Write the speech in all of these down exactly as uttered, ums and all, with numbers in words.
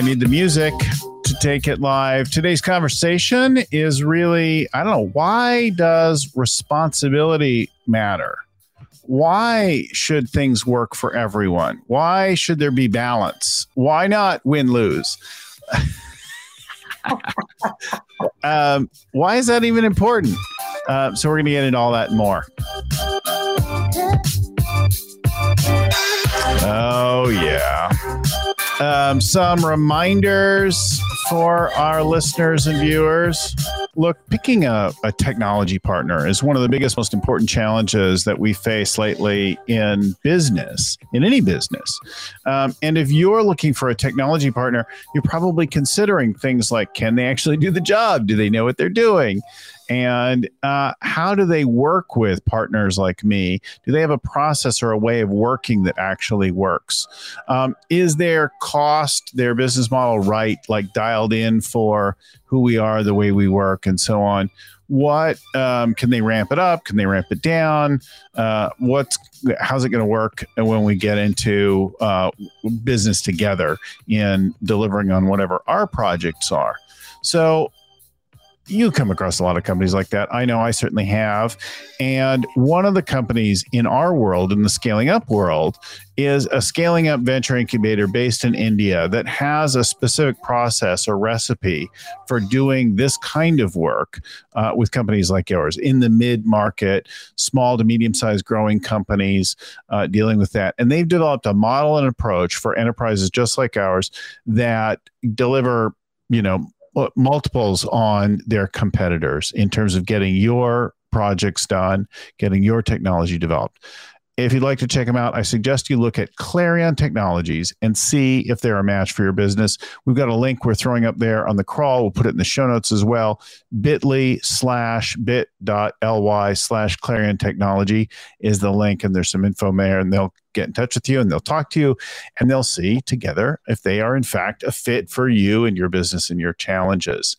need the music to take it live. Today's conversation is really, I don't know, why does responsibility matter? Why should things work for everyone? Why should there be balance? Why not win-lose? um, why is that even important? Uh, so we're going to get into all that and more. Oh, yeah. Um, some reminders for our listeners and viewers. Look, picking a, a technology partner is one of the biggest, most important challenges that we face lately in business, in any business. Um, and if you're looking for a technology partner, you're probably considering things like, can they actually do the job? Do they know what they're doing? And uh, how do they work with partners like me? Do they have a process or a way of working that actually works? Um, is their cost, their business model right, like dialed in for who we are, the way we work, and so on? What um, can they ramp it up? Can they ramp it down? Uh, what's how's it going to work when we get into uh, business together in delivering on whatever our projects are? So you come across a lot of companies like that. I know I certainly have. And one of the companies in our world, in the scaling up world, is a scaling up venture incubator based in India that has a specific process or recipe for doing this kind of work uh, with companies like yours in the mid-market, small to medium-sized growing companies uh, dealing with that. And they've developed a model and approach for enterprises just like ours that deliver, you know, multiples on their competitors in terms of getting your projects done, getting your technology developed. If you'd like to check them out, I suggest you look at Clarion Technologies and see if they're a match for your business. We've got a link we're throwing up there on the crawl. We'll put it in the show notes as well. bit.ly slash bit.ly slash Clarion Technology is the link, and there's some info there, and they'll get in touch with you and they'll talk to you and they'll see together if they are in fact a fit for you and your business and your challenges.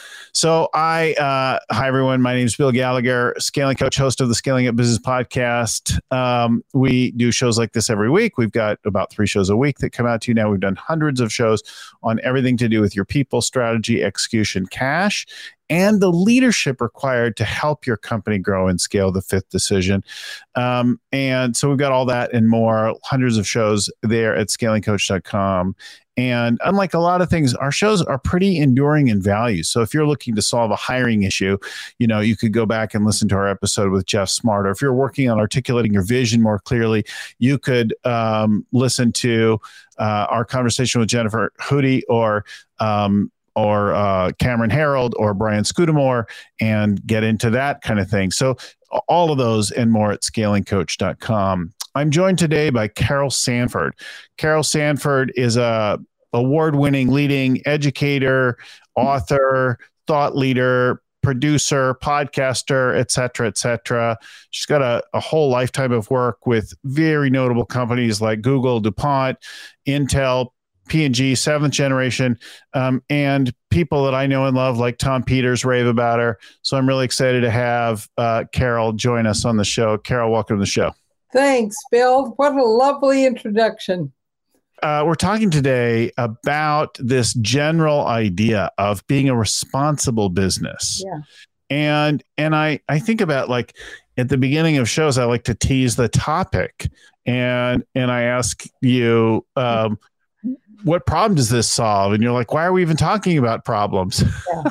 So I, uh, hi everyone, my name is Bill Gallagher, scaling coach, host of the Scaling Up Business Podcast. Um, we do shows like this every week. We've got about three shows a week that come out to you now. We've done hundreds of shows on everything to do with your people, strategy, execution, cash, and the leadership required to help your company grow and scale, the fifth decision. Um, and so we've got all that and more, hundreds of shows there at scaling coach dot com. And unlike a lot of things, our shows are pretty enduring in value. So if you're looking to solve a hiring issue, you know, you could go back and listen to our episode with Jeff Smart. Or if you're working on articulating your vision more clearly, you could um, listen to uh, our conversation with Jennifer Hootie or um, or uh, Cameron Harold or Brian Scudamore and get into that kind of thing. So all of those and more at scaling coach dot com. I'm joined today by Carol Sanford. Carol Sanford is a award-winning leading educator, author, thought leader, producer, podcaster, et cetera, et cetera. She's got a, a whole lifetime of work with very notable companies like Google, DuPont, Intel, P and G, seventh generation, um, and people that I know and love like Tom Peters rave about her. So I'm really excited to have uh, Carol join us on the show. Carol, welcome to the show. Thanks, Bill. What a lovely introduction. Uh, we're talking today about this general idea of being a responsible business. Yeah. And and I, I think about, like, at the beginning of shows, I like to tease the topic. And and I ask you, um, what problem does this solve? And you're like, why are we even talking about problems? Yeah.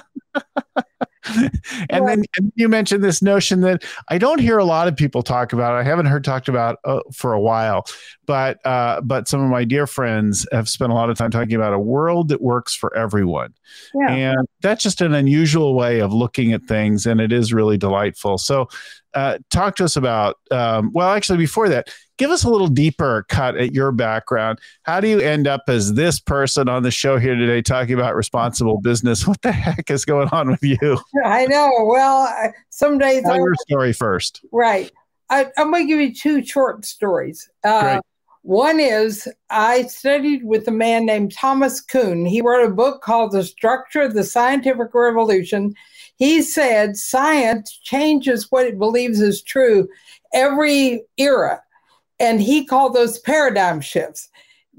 And then and you mentioned this notion that I don't hear a lot of people talk about. I haven't heard talked about uh, for a while, but uh, but some of my dear friends have spent a lot of time talking about a world that works for everyone. Yeah. And that's just an unusual way of looking at things, and it is really delightful. So uh, talk to us about, um, well, actually, before that, give us a little deeper cut at your background. How do you end up as this person on the show here today talking about responsible business? What the heck is going on with you? I know. Well, I, some days... Tell your story first. Right. I, I'm going to give you two short stories. Uh, Great. One is I studied with a man named Thomas Kuhn. He wrote a book called The Structure of the Scientific Revolution. He said science changes what it believes is true every era. And he called those paradigm shifts.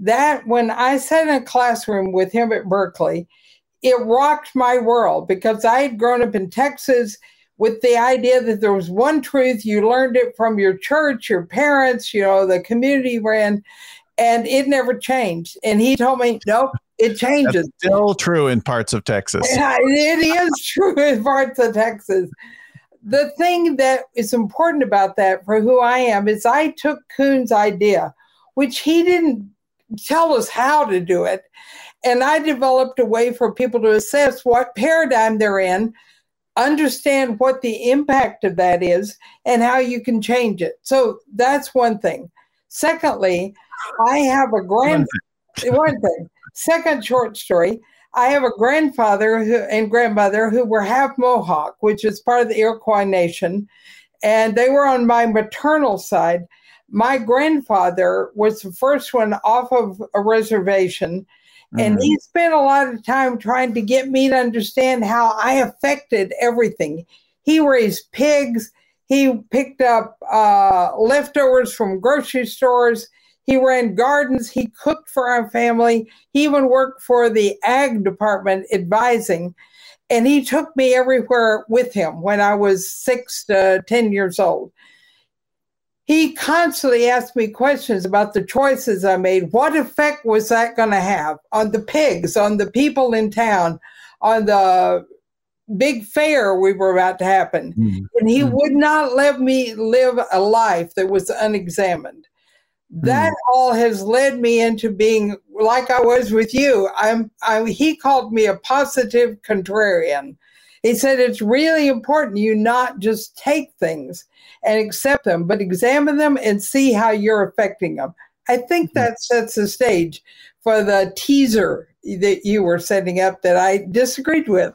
that when I sat in a classroom with him at Berkeley, it rocked my world because I had grown up in Texas with the idea that there was one truth. You learned it from your church, your parents, you know, the community you were in, and it never changed. And he told me, nope, it changes. That's still true in parts of Texas. Yeah, it is true in parts of Texas. The thing that is important about that for who I am is I took Kuhn's idea, which he didn't tell us how to do it, and I developed a way for people to assess what paradigm they're in, understand what the impact of that is, and how you can change it. So that's one thing. Secondly, I have a grand one thing. Second short story. I have a grandfather who, and grandmother who were half Mohawk, which is part of the Iroquois Nation, and they were on my maternal side. My grandfather was the first one off of a reservation, and mm. he spent a lot of time trying to get me to understand how I affected everything. He raised pigs. He picked up uh, leftovers from grocery stores. He ran gardens. He cooked for our family. He even worked for the ag department advising. And he took me everywhere with him when I was six to ten years old. He constantly asked me questions about the choices I made. What effect was that going to have on the pigs, on the people in town, on the big fair we were about to happen? Mm-hmm. And he mm-hmm. would not let me live a life that was unexamined. That mm. all has led me into being like I was with you. I'm, I, he called me a positive contrarian. He said it's really important you not just take things and accept them, but examine them and see how you're affecting them. I think that sets the stage for the teaser that you were setting up that I disagreed with.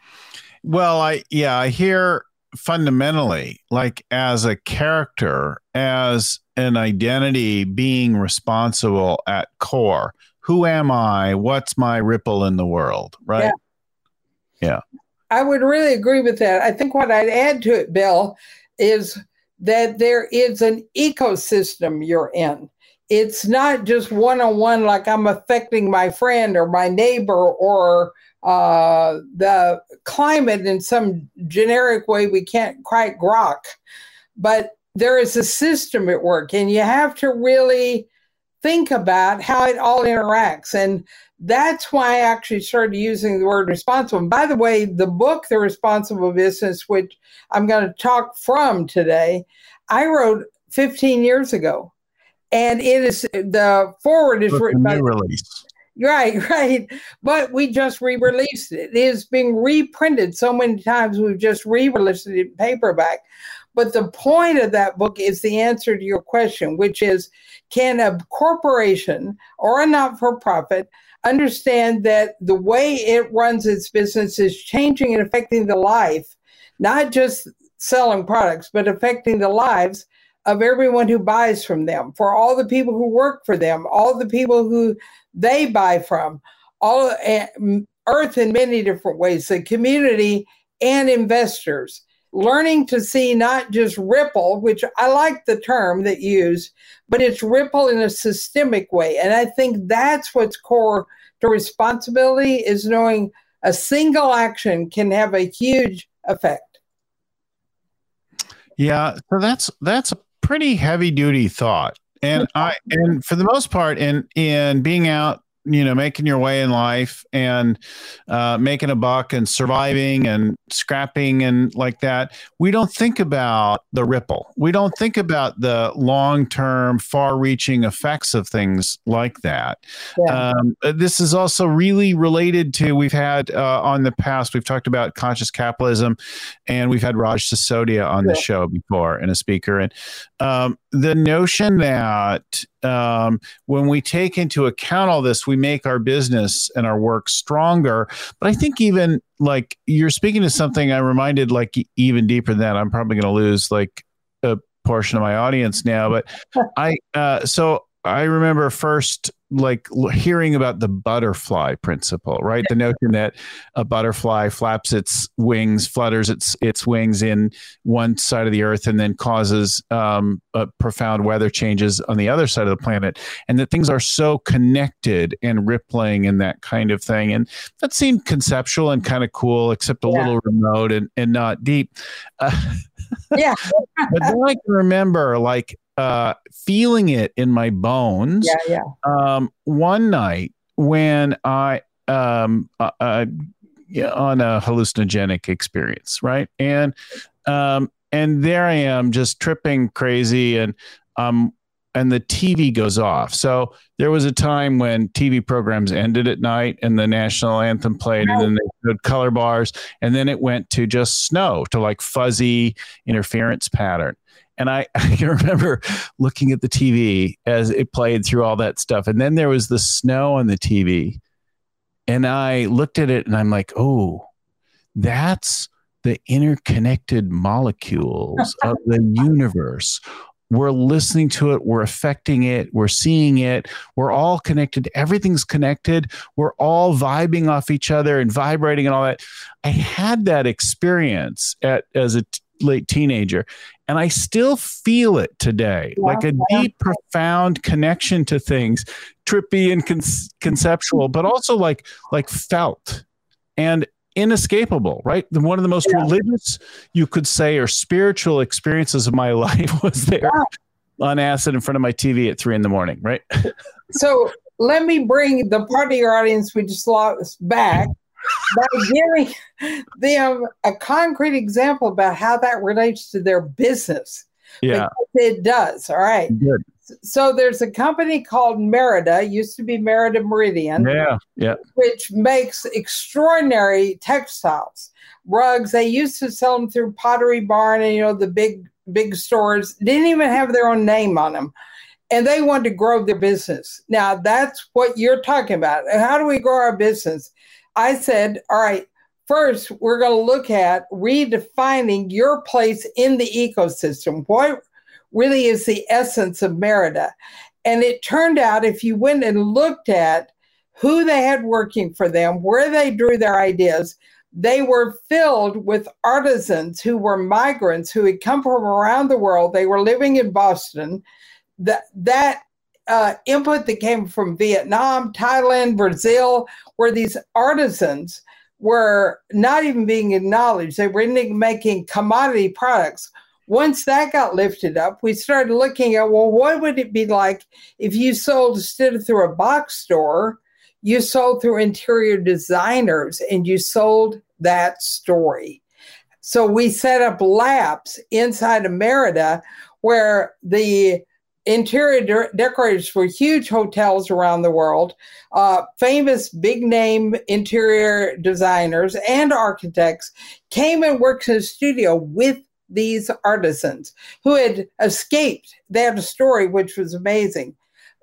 Well, I yeah, I hear fundamentally, like as a character, as an identity being responsible at core. Who am I? What's my ripple in the world? Right? Yeah. yeah. I would really agree with that. I think what I'd add to it, Bill, is that there is an ecosystem you're in. It's not just one-on-one, like I'm affecting my friend or my neighbor or uh, the climate in some generic way we can't quite grok. But there is a system at work, and you have to really think about how it all interacts. And that's why I actually started using the word responsible. And by the way, the book, The Responsible Business, which I'm going to talk from today, I wrote fifteen years ago. And it is, the forward is written by... release. Right, right. But we just re-released it. It is being reprinted so many times. We've just re-released it in paperback. But the point of that book is the answer to your question, which is, can a corporation or a not-for-profit understand that the way it runs its business is changing and affecting the life, not just selling products, but affecting the lives of everyone who buys from them, for all the people who work for them, all the people who they buy from, all uh, Earth in many different ways, the community and investors. Learning to see not just ripple, which I like the term that you use, but it's ripple in a systemic way. And I think that's what's core to responsibility, is knowing a single action can have a huge effect. Yeah, so that's that's a pretty heavy duty thought. And I and for the most part, in in being out, you know, making your way in life and uh, making a buck and surviving and scrapping and like that, we don't think about the ripple. We don't think about the long-term, far-reaching effects of things like that. Yeah. Um, this is also really related to, we've had uh, on the past, we've talked about conscious capitalism, and we've had Raj Sisodia on the yeah. show before and a speaker. And um, the notion that um, when we take into account all this, we make our business and our work stronger. But I think even like you're speaking to something I reminded, like even deeper than that. I'm probably going to lose like a portion of my audience now, but I, uh, so I remember first like hearing about the butterfly principle, right? The notion that a butterfly flaps its wings, flutters its its wings in one side of the earth, and then causes um, a profound weather changes on the other side of the planet, and that things are so connected and rippling and that kind of thing. And that seemed conceptual and kind of cool, except a yeah. little remote and, and not deep. Uh, yeah. But then I can remember like uh, feeling it in my bones. Yeah, yeah. Um, one night when I um uh, uh, yeah, on a hallucinogenic experience, right? And um and there I am just tripping crazy, and um and the T V goes off. So there was a time when T V programs ended at night and the national anthem played, and then they showed color bars, and then it went to just snow, to like fuzzy interference pattern. And I, I can remember looking at the T V as it played through all that stuff. And then there was the snow on the T V. And I looked at it and I'm like, oh, that's the interconnected molecules of the universe. We're listening to it. We're affecting it. We're seeing it. We're all connected. Everything's connected. We're all vibing off each other and vibrating and all that. I had that experience at as a t- late teenager, and I still feel it today, yeah, like a yeah. deep, profound connection to things, trippy and con- conceptual, but also like like felt and inescapable, right? The, one of the most yeah. religious, you could say, or spiritual experiences of my life was there yeah. on acid in front of my T V at three in the morning, right? So let me bring the part of your audience we just lost back by giving them a concrete example about how that relates to their business. Yeah, because it does. All right. Good. So there's a company called Merida, used to be Merida Meridian, yeah, yeah, which makes extraordinary textiles, rugs. They used to sell them through Pottery Barn and, you know, the big, big stores. Didn't even have their own name on them. And they wanted to grow their business. Now, that's what you're talking about. How do we grow our business? I said, all right, first, we're going to look at redefining your place in the ecosystem. What really is the essence of Merida? And it turned out, if you went and looked at who they had working for them, where they drew their ideas, they were filled with artisans who were migrants who had come from around the world. They were living in Boston. That, that uh, input that came from Vietnam, Thailand, Brazil, where these artisans were not even being acknowledged. They were making commodity products. Once that got lifted up, we started looking at, well, what would it be like if you sold, instead of through a box store, you sold through interior designers and you sold that story. So we set up labs inside of Merida where the interior de- decorators for huge hotels around the world, uh, famous big name interior designers and architects came and worked in the studio with these artisans who had escaped. They had a story which was amazing.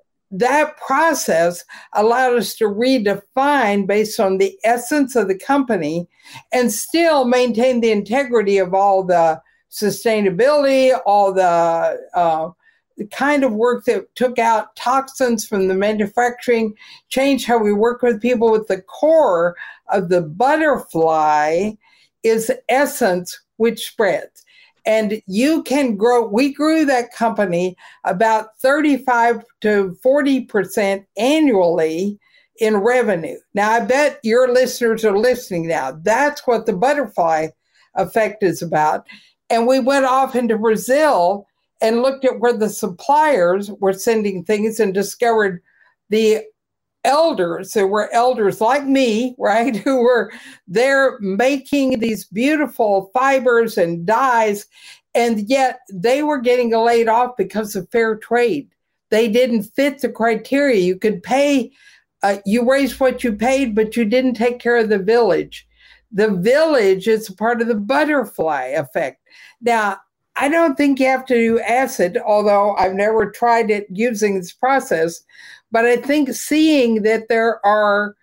That process allowed us to redefine based on the essence of the company and still maintain the integrity of all the sustainability, all the uh, the kind of work that took out toxins from the manufacturing, changed how we work with people. With the core of the butterfly is essence, which spreads. And you can grow, we grew that company about thirty-five to forty percent annually in revenue. Now, I bet your listeners are listening now. That's what the butterfly effect is about. And we went off into Brazil and looked at where the suppliers were sending things and discovered the elders. There were elders like me, right, who were there making these beautiful fibers and dyes, and yet they were getting laid off because of fair trade. They didn't fit the criteria. You could pay, uh, you raised what you paid, but you didn't take care of the village. The village is a part of the butterfly effect. Now, I don't think you have to do acid, although I've never tried it using this process. But I think seeing that there are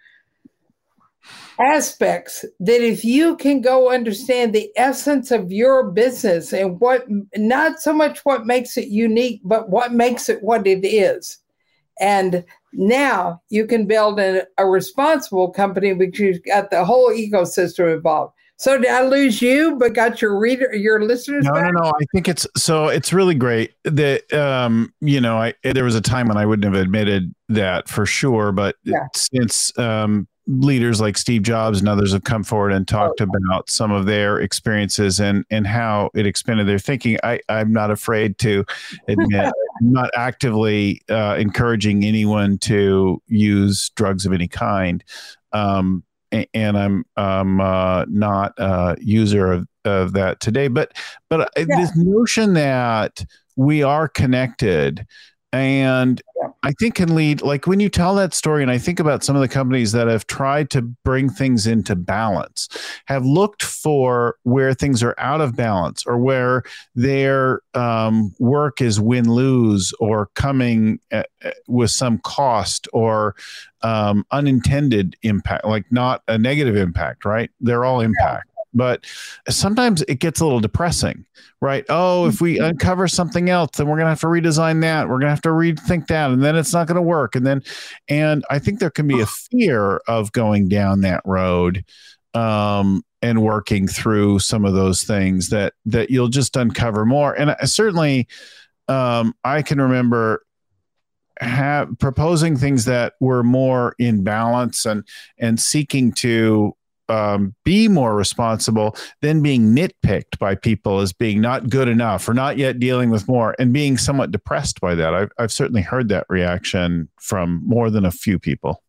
aspects that if you can go understand the essence of your business and what, not so much what makes it unique, but what makes it what it is. And now you can build a, a responsible company because you've got the whole ecosystem involved. So did I lose you, but got your reader, your listeners No, back? no, no. I think it's so it's really great that, um, you know, I, there was a time when I wouldn't have admitted that for sure. But Yeah. since um, leaders like Steve Jobs and others have come forward and talked Oh. about some of their experiences and, and how it expanded their thinking, I, I'm not afraid to admit I'm not actively uh, encouraging anyone to use drugs of any kind. Um, and I'm um, uh, not a user of, of that today. But but yeah. This notion that we are connected, and yeah. I think can lead, like when you tell that story, and I think about some of the companies that have tried to bring things into balance, have looked for where things are out of balance or where their um, work is win-lose or coming at, with some cost or um, unintended impact, like not a negative impact, right? They're all impact. Yeah. But sometimes it gets a little depressing, right? Oh, if we uncover something else, then we're going to have to redesign that. We're going to have to rethink that. And then it's not going to work. And then, and I think there can be a fear of going down that road um, and working through some of those things that, that you'll just uncover more. And I, certainly um, I can remember have proposing things that were more in balance and, and seeking to Um, be more responsible than being nitpicked by people as being not good enough or not yet dealing with more and being somewhat depressed by that. I've, I've certainly heard that reaction from more than a few people.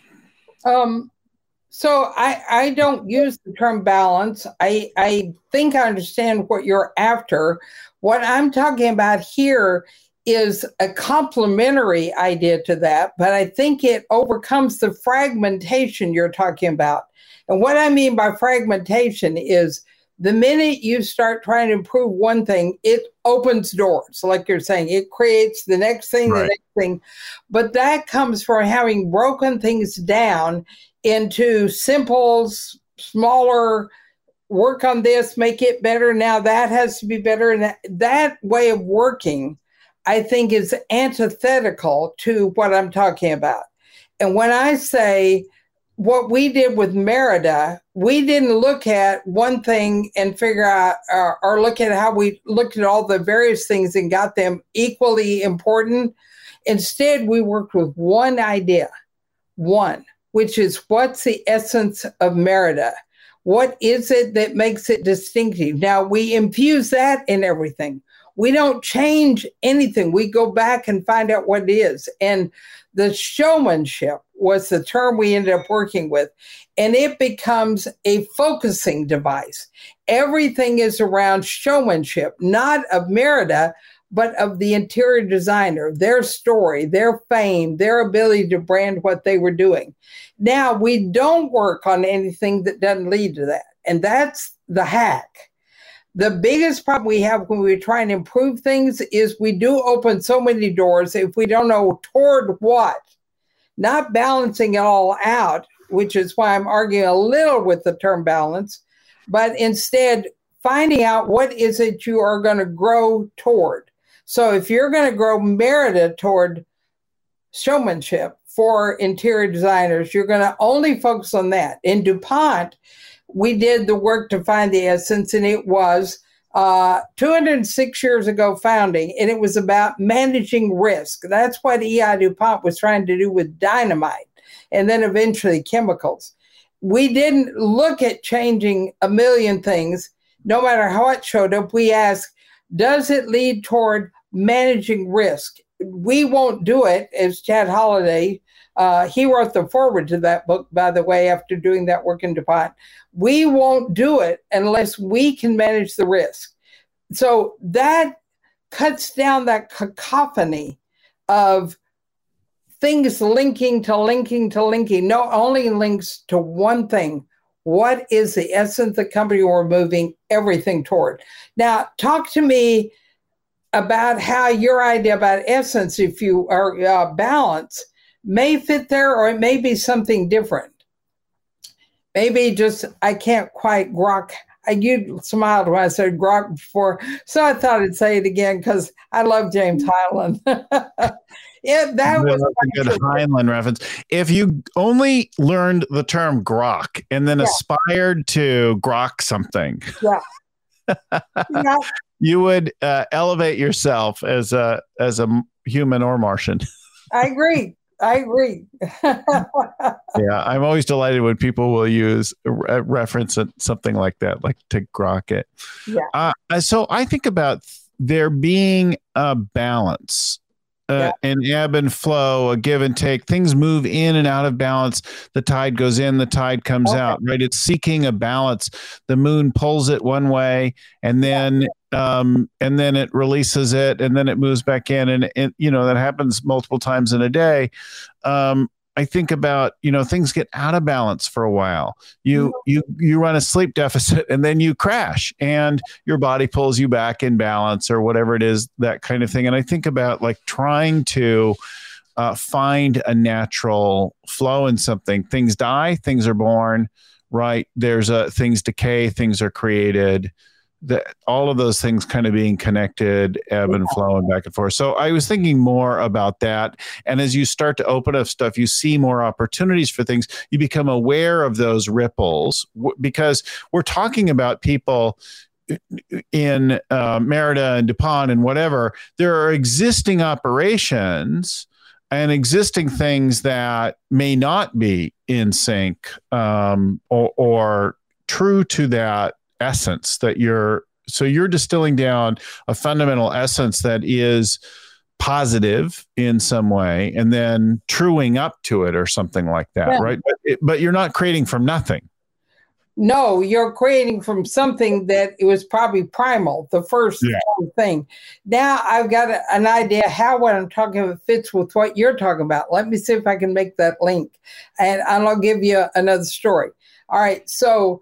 Um, so I, I don't use the term balance. I, I think I understand what you're after. What I'm talking about here is a complementary idea to that, but I think it overcomes the fragmentation you're talking about. And what I mean by fragmentation is the minute you start trying to improve one thing, it opens doors. Like you're saying, it creates the next thing, right. the next thing. But that comes from having broken things down into simple, smaller, work on this, make it better. Now that has to be better. And that, that way of working, I think, is antithetical to what I'm talking about. And when I say what we did with Merida, we didn't look at one thing and figure out uh, or look at how we looked at all the various things and got them equally important. Instead, we worked with one idea, one, which is what's the essence of Merida? What is it that makes it distinctive? Now, we infuse that in everything. We don't change anything. We go back and find out what it is. And the showmanship was the term we ended up working with. And it becomes a focusing device. Everything is around showmanship, not of Merida, but of the interior designer, their story, their fame, their ability to brand what they were doing. Now, we don't work on anything that doesn't lead to that. And that's the hack. The biggest problem we have when we try and improve things is we do open so many doors if we don't know toward what. Not balancing it all out, which is why I'm arguing a little with the term balance, but instead finding out what is it you are going to grow toward. So if you're going to grow Merida toward showmanship for interior designers, you're going to only focus on that. In DuPont, we did the work to find the essence, and it was uh, two hundred six years ago founding, and it was about managing risk. That's what E I DuPont was trying to do with dynamite, and then eventually chemicals. We didn't look at changing a million things. No matter how it showed up, we asked, does it lead toward managing risk? We won't do it, as Chad Holliday, uh, he wrote the foreword to that book, by the way, after doing that work in DuPont. We won't do it unless we can manage the risk. So that cuts down that cacophony of things linking to linking to linking. No, only links to one thing. What is the essence of the company we're moving everything toward? Now, talk to me about how your idea about essence, if you are uh, balance, may fit there, or it may be something different. Maybe just I can't quite grok And you smiled when I said grok before, so I thought I'd say it again because I love James Hyland. Yeah, that was a good Heinlein reference. If you only learned the term grok and then yeah. aspired to grok something, yeah, yeah. you would uh, elevate yourself as a as a human or Martian. I agree. I agree. Yeah, I'm always delighted when people will use a reference at something like that, like to grok it. Yeah. Uh, so I think about there being a balance. Uh, yeah. An ebb and flow, a give and take. Things move in and out of balance. The tide goes in, the tide comes okay. out, right? It's seeking a balance. The moon pulls it one way, and then yeah. um, and then it releases it, and then it moves back in, and it, you know that happens multiple times in a day. Um, I think about, you know, things get out of balance for a while. You you you run a sleep deficit and then you crash and your body pulls you back in balance or whatever it is, that kind of thing. And I think about like trying to uh, find a natural flow in something. Things die, things are born, right? There's a things decay, things are created. That all of those things kind of being connected, ebb and flow and back and forth. So I was thinking more about that. And as you start to open up stuff, you see more opportunities for things. You become aware of those ripples w- because we're talking about people in uh, Merida and DuPont and whatever. There are existing operations and existing things that may not be in sync um, or, or true to that essence that you're so you're distilling down a fundamental essence that is positive in some way and then truing up to it or something like that, yeah. right? But, it, but you're not creating from nothing. No, you're creating from something that it was probably primal, the first yeah. thing. Now I've got a, an idea how what I'm talking about fits with what you're talking about. Let me see if I can make that link, and I'll give you another story. All right, so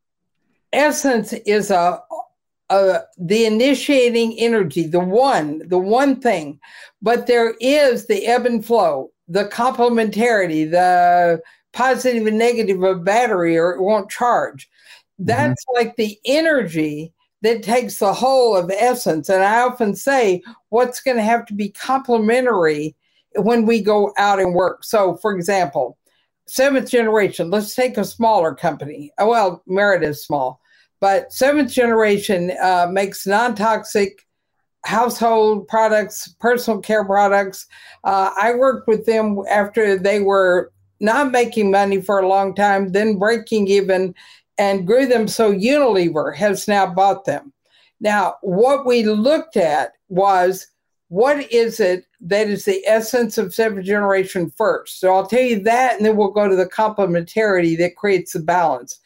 essence is a, a the initiating energy, the one, the one thing. But there is the ebb and flow, the complementarity, the positive and negative of battery, or it won't charge. That's mm-hmm. like the energy that takes the whole of essence. And I often say, what's going to have to be complementary when we go out and work? So, for example, seventh generation, let's take a smaller company. Oh, well, Merida is small, but seventh generation uh, makes non-toxic household products, personal care products. Uh, I worked with them after they were not making money for a long time, then breaking even, and grew them. So Unilever has now bought them. Now, what we looked at was, what is it that is the essence of seventh generation first? So I'll tell you that, and then we'll go to the complementarity that creates the balance.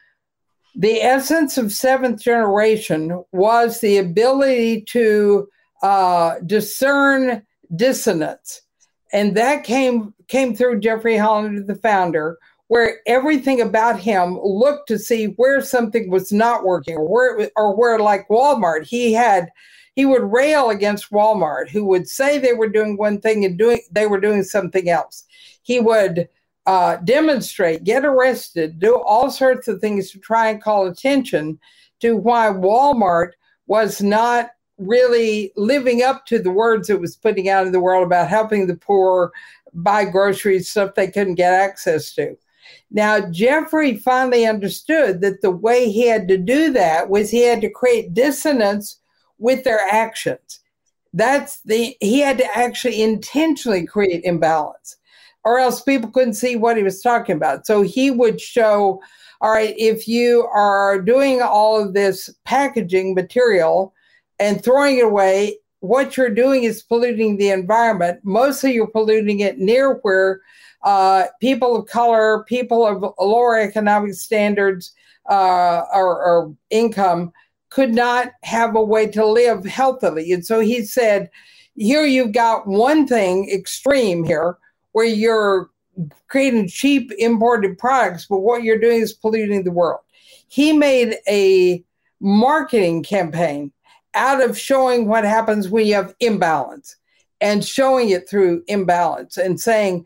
The essence of seventh generation was the ability to uh, discern dissonance. And that came came through Jeffrey Hollander, the founder, where everything about him looked to see where something was not working, or where, or where like Walmart, he had He would rail against Walmart, who would say they were doing one thing and doing they were doing something else. He would uh, demonstrate, get arrested, do all sorts of things to try and call attention to why Walmart was not really living up to the words it was putting out in the world about helping the poor buy groceries, stuff they couldn't get access to. Now, Jeffrey finally understood that the way he had to do that was he had to create dissonance with their actions. That's the, he had to actually intentionally create imbalance, or else people couldn't see what he was talking about. So he would show, all right, if you are doing all of this packaging material and throwing it away, what you're doing is polluting the environment. Mostly you're polluting it near where uh, people of color, people of lower economic standards uh, or, or income could not have a way to live healthily. And so he said, here you've got one thing extreme here where you're creating cheap imported products, but what you're doing is polluting the world. He made a marketing campaign out of showing what happens when you have imbalance and showing it through imbalance and saying,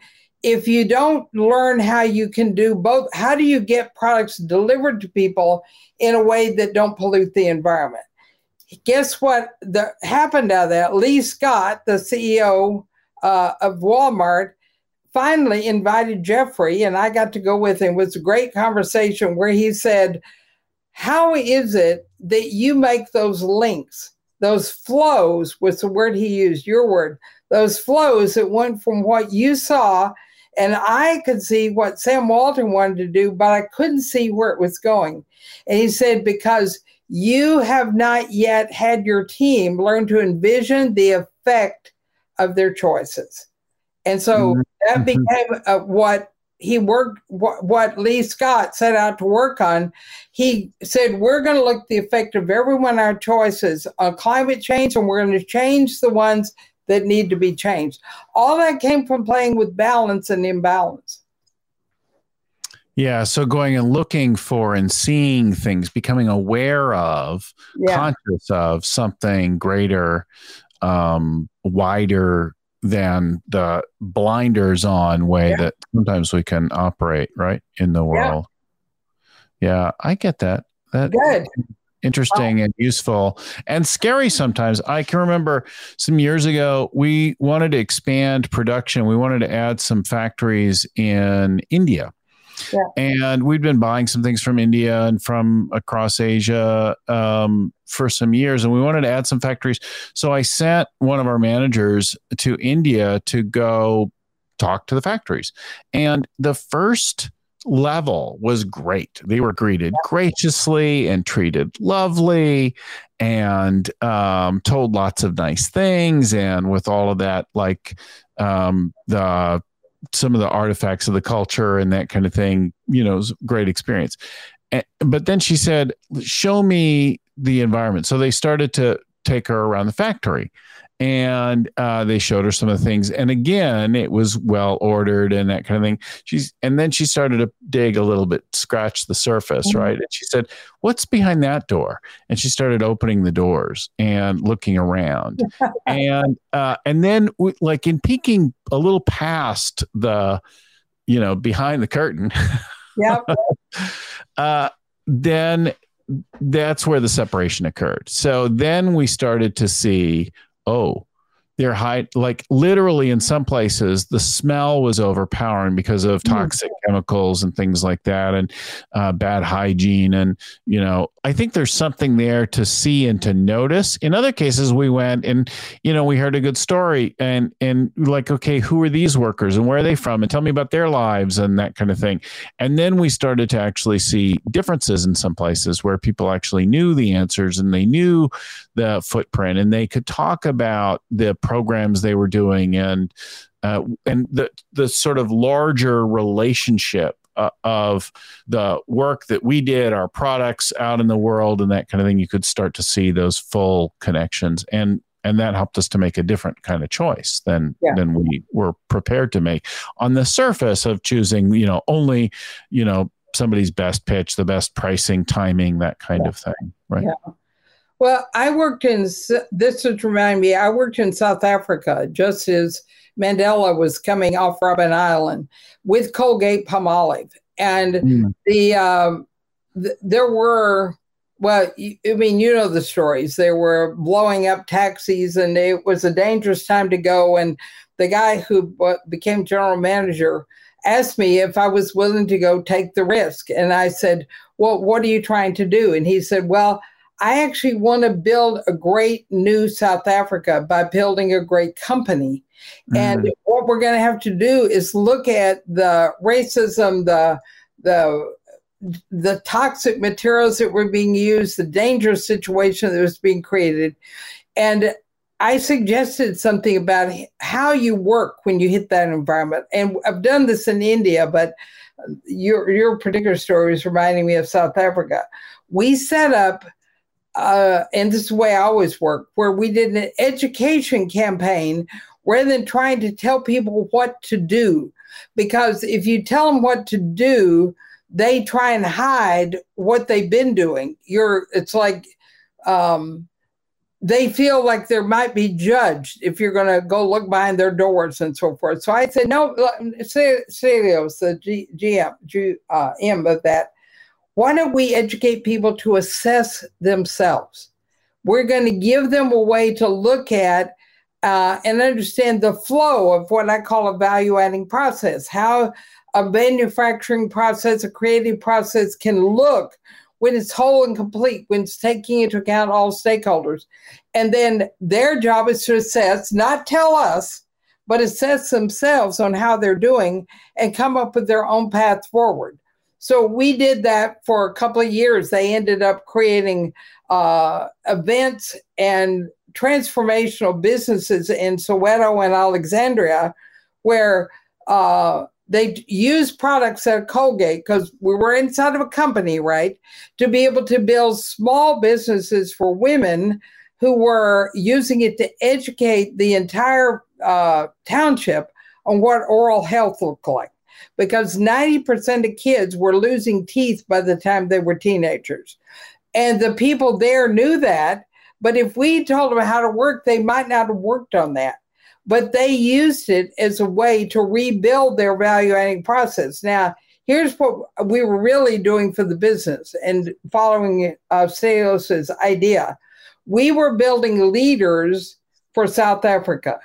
if you don't learn how you can do both, how do you get products delivered to people in a way that don't pollute the environment? Guess what the, happened out of that? Lee Scott, the C E O uh, of Walmart, finally invited Jeffrey, and I got to go with him. It was a great conversation where he said, how is it that you make those links, those flows was the word he used, your word, those flows that went from what you saw, and I could see what Sam Walton wanted to do, but I couldn't see where it was going. And he said, because you have not yet had your team learn to envision the effect of their choices. And so that became uh, what he worked, what, what Lee Scott set out to work on. He said, we're going to look at the effect of every one of our choices on climate change, and we're going to change the ones that need to be changed. All that came from playing with balance and imbalance. Yeah, so going and looking for and seeing things, becoming aware of, yeah. conscious of something greater, um, wider than the blinders on way yeah. that sometimes we can operate, right, in the world. Yeah, yeah I get that. That Good. Interesting oh. and useful and scary sometimes. I can remember some years ago, we wanted to expand production. We wanted to add some factories in India. Yeah. And we'd been buying some things from India and from across Asia um, for some years, and we wanted to add some factories. So I sent one of our managers to India to go talk to the factories. And the first level was great. They were greeted graciously and treated lovely and um, told lots of nice things. And with all of that, like um, the some of the artifacts of the culture and that kind of thing, you know, it was a great experience. And, but then she said, show me the environment. So they started to take her around the factory and uh, they showed her some of the things. And again, it was well ordered and that kind of thing. She's, and then she started to dig a little bit, scratch the surface, mm-hmm. right? And she said, what's behind that door? And she started opening the doors and looking around. and uh, and then we, like in peeking a little past the, you know, behind the curtain, yeah. uh, then that's where the separation occurred. So then we started to see, oh, they're high, like literally in some places, the smell was overpowering because of toxic mm. chemicals and things like that, and uh, bad hygiene. And, you know, I think there's something there to see and to notice. In other cases, we went and, you know, we heard a good story and, and like, okay, who are these workers and where are they from? And tell me about their lives and that kind of thing. And then we started to actually see differences in some places where people actually knew the answers and they knew the footprint and they could talk about the programs they were doing and uh, and the the sort of larger relationship uh, of the work that we did, our products out in the world and that kind of thing. You could start to see those full connections, and and that helped us to make a different kind of choice than yeah. than we were prepared to make on the surface of choosing, you know, only, you know, somebody's best pitch, the best pricing, timing, that kind yeah. of thing, right? Yeah. Well, I worked in, this would remind me, I worked in South Africa just as Mandela was coming off Robben Island with Colgate Palmolive. And mm. the, um, th- there were, well, I mean, you know the stories. They were blowing up taxis and it was a dangerous time to go. And the guy who became general manager asked me if I was willing to go take the risk. And I said, well, what are you trying to do? And he said, well, I actually want to build a great new South Africa by building a great company. Mm. And what we're going to have to do is look at the racism, the the the toxic materials that were being used, the dangerous situation that was being created. And I suggested something about how you work when you hit that environment. And I've done this in India, but your your particular story is reminding me of South Africa. We set up Uh, and this is the way I always work, where we did an education campaign rather than trying to tell people what to do. Because if you tell them what to do, they try and hide what they've been doing. You're, it's like um, they feel like they might be judged if you're going to go look behind their doors and so forth. So I said, no, Celios, the G, GM, G, uh, M of that, why don't we educate people to assess themselves? We're going to give them a way to look at uh, and understand the flow of what I call a value-adding process, how a manufacturing process, a creative process can look when it's whole and complete, when it's taking into account all stakeholders. And then their job is to assess, not tell us, but assess themselves on how they're doing and come up with their own path forward. So we did that for a couple of years. They ended up creating uh, events and transformational businesses in Soweto and Alexandria, where uh, they use products at Colgate, because we were inside of a company, right, to be able to build small businesses for women who were using it to educate the entire uh, township on what oral health looked like. Because ninety percent of kids were losing teeth by the time they were teenagers. And the people there knew that, but if we told them how to work, they might not have worked on that. But they used it as a way to rebuild their value-adding process. Now, here's what we were really doing for the business and following uh, Celios's idea. We were building leaders for South Africa.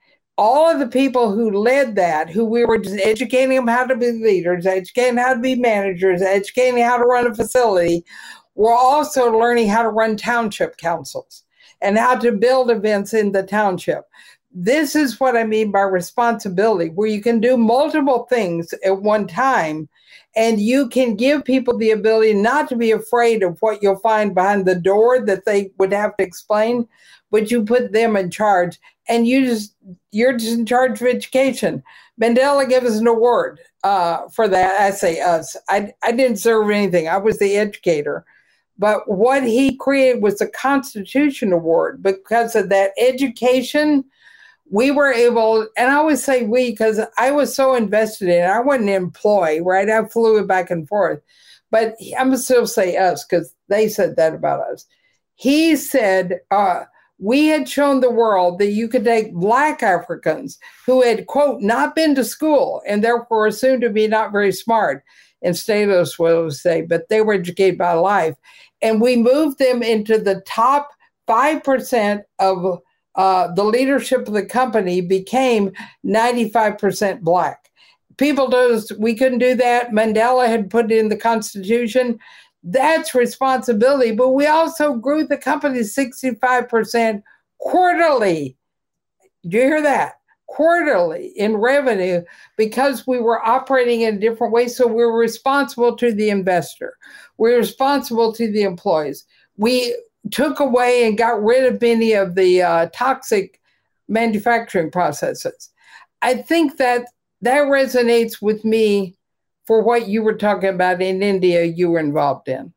All of the people who led that, who we were just educating them how to be leaders, educating how to be managers, educating how to run a facility, were also learning how to run township councils and how to build events in the township. This is what I mean by responsibility, where you can do multiple things at one time, and you can give people the ability not to be afraid of what you'll find behind the door that they would have to explain, but you put them in charge, and you just, you're just in charge of education. Mandela gave us an award uh, for that. I say us. I, I didn't serve anything. I was the educator. But what he created was the Constitution Award. Because of that education, we were able, and I always say we, because I was so invested in it. I wasn't an employee, right? I flew it back and forth. But I'm going to still say us, because they said that about us. He said, uh, we had shown the world that you could take Black Africans who had, quote, not been to school and therefore assumed to be not very smart, and Stamos will say, but they were educated by life. And we moved them into the top five percent of uh, the leadership of the company became ninety-five percent Black. People told us we couldn't do that. Mandela had put it in the Constitution. That's responsibility. But we also grew the company sixty-five percent quarterly. Do you hear that? Quarterly in revenue, because we were operating in a different way. So we were responsible to the investor. We were responsible to the employees. We took away and got rid of many of the uh, toxic manufacturing processes. I think that that resonates with me for what you were talking about in India you were involved in.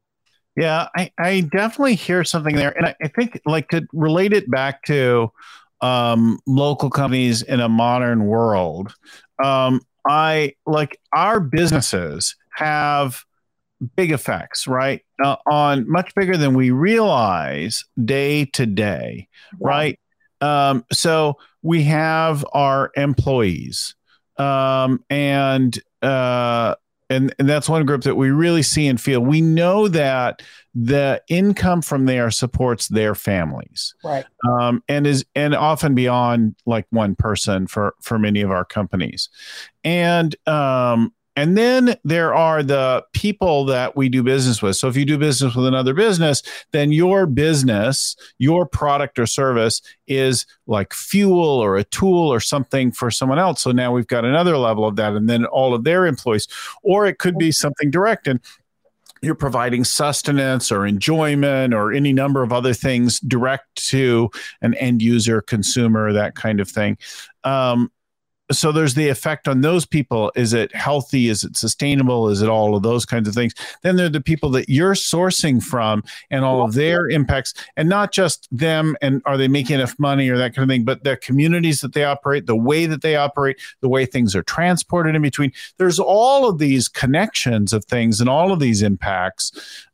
Yeah, I, I definitely hear something there. And I, I think, like, to relate it back to um, local companies in a modern world, um, I like our businesses have big effects, right? Uh, on much bigger than we realize day to day, wow. right? Um, so we have our employees, um, and uh, and and that's one group that we really see and feel. We know that the income from there supports their families, right? Um, and is and often beyond like one person for for many of our companies, and um, and then there are the people that we do business with. So if you do business with another business, then your business, your product or service is like fuel or a tool or something for someone else. So now we've got another level of that, and then all of their employees, or it could be something direct. And you're providing sustenance or enjoyment or any number of other things direct to an end user, consumer, that kind of thing. Um, so there's the effect on those people. Is it healthy? Is it sustainable? Is it all of those kinds of things? Then there are the people that you're sourcing from and all of their impacts, and not just them and are they making enough money or that kind of thing, but the communities that they operate, the way that they operate, the way things are transported in between. There's all of these connections of things and all of these impacts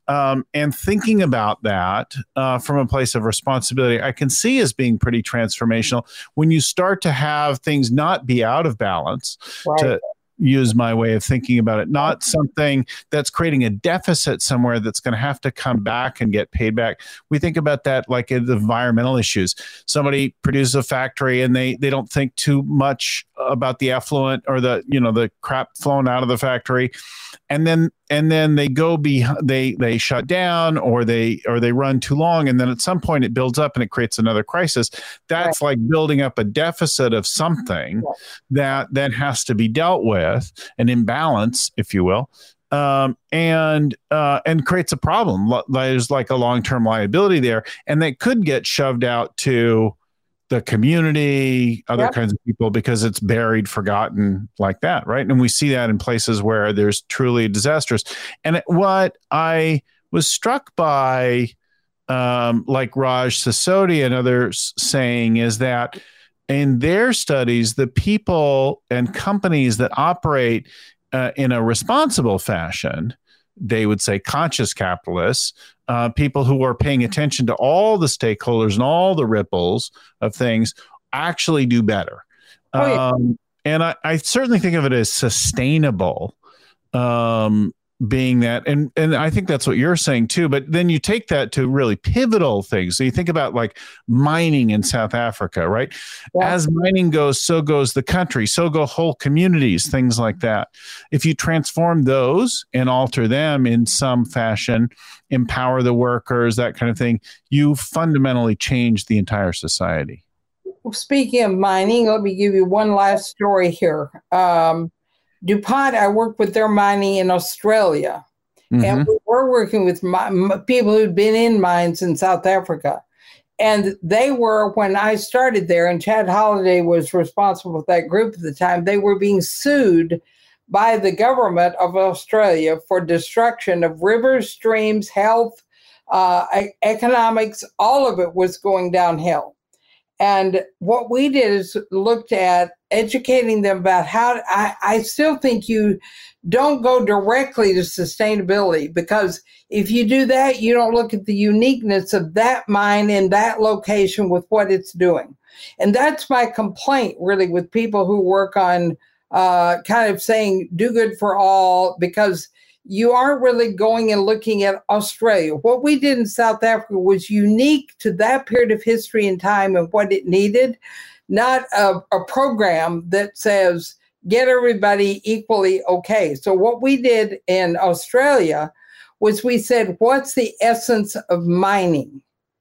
Um, and thinking about that uh, from a place of responsibility, I can see as being pretty transformational when you start to have things not be out of balance, Right. to use my way of thinking about it, not something that's creating a deficit somewhere that's going to have to come back and get paid back. We think about that like in the environmental issues. Somebody produces a factory and they they don't think too much about the effluent or the, you know, the crap flowing out of the factory. And then and then they go be they they shut down or they or they run too long, and then at some point it builds up and it creates another crisis. That's right. Like building up a deficit of something right. that then has to be dealt with, an imbalance, if you will, um, and uh, and creates a problem. There's like a long-term liability there, and that could get shoved out to the community, other yep. kinds of people, because it's buried, forgotten like that, right? And we see that in places where there's truly disastrous. And what I was struck by, um, like Raj Sisodia and others saying, is that in their studies, the people and companies that operate uh, in a responsible fashion, they would say conscious capitalists, uh, people who are paying attention to all the stakeholders and all the ripples of things, actually do better. Oh, yeah. um, and I, I certainly think of it as sustainable, um, being that. And, and I think that's what you're saying too. But then you take that to really pivotal things. So you think about like mining in South Africa, right? Yeah. As mining goes, so goes the country, so go whole communities, things like that. If you transform those and alter them in some fashion, empower the workers, that kind of thing, you fundamentally change the entire society. Well, speaking of mining, let me give you one last story here. Um, DuPont, I worked with their mining in Australia, mm-hmm. and we were working with mi- people who'd been in mines in South Africa. And they were, when I started there, and Chad Holliday was responsible for that group at the time, they were being sued by the government of Australia for destruction of rivers, streams, health, uh, economics. All of it was going downhill. And what we did is looked at educating them about how, I, I still think you don't go directly to sustainability, because if you do that, you don't look at the uniqueness of that mine in that location with what it's doing. And that's my complaint really with people who work on uh, kind of saying do good for all, because you aren't really going and looking at Australia. What we did in South Africa was unique to that period of history and time and what it needed, not a, a program that says get everybody equally okay. So what we did in Australia was we said, what's the essence of mining?